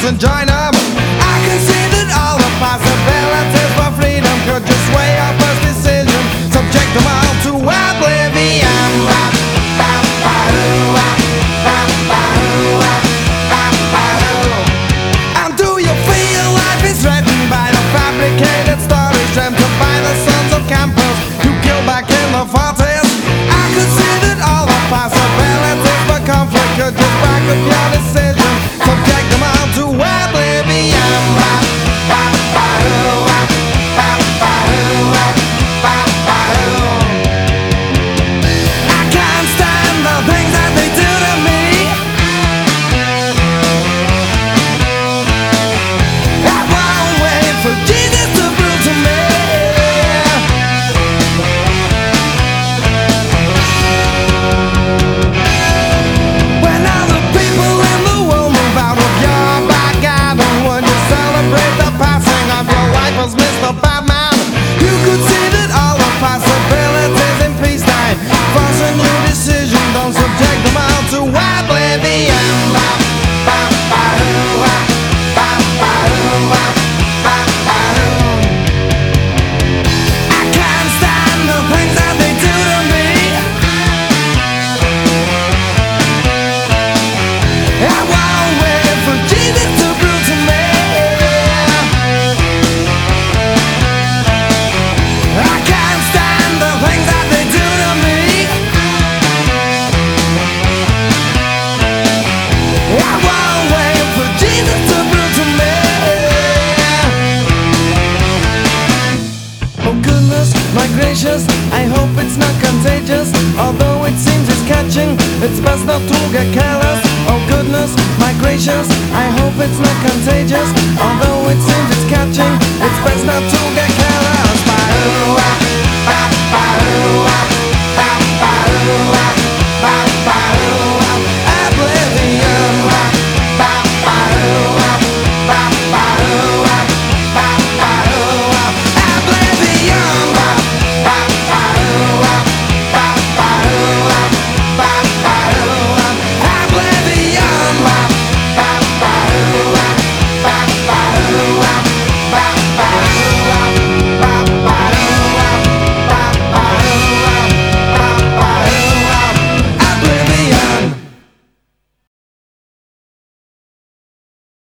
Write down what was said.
dance and join them. I can see that all the possibilities for freedom could just sway our first decision, subject them all to oblivion. And do you feel life is threatened by the fabricated stories dreamt up by the sons of campers who killed back in the 40s? I could see that all the possibilities for conflict could just back up your decision, subject them all to oblivion. I can't stand the things that they do to me. I won't wait for Jesus to prove to me. When other people in the world move out of your back garden, would you celebrate the passing of your life as Mr. Batman? You could see that all the possibilities in peacetime, force a new decision, don't subject them all to oblivion. I can't stand the things that they do to me. I won't wait for Jesus to prove to me. I can't stand the things that they do to me. I won't wait for Jesus to prove to me. Oh goodness, my gracious, I hope it's not contagious. Although it seems it's catching, it's best not to get careless. Oh goodness, my gracious, I hope it's not contagious. Although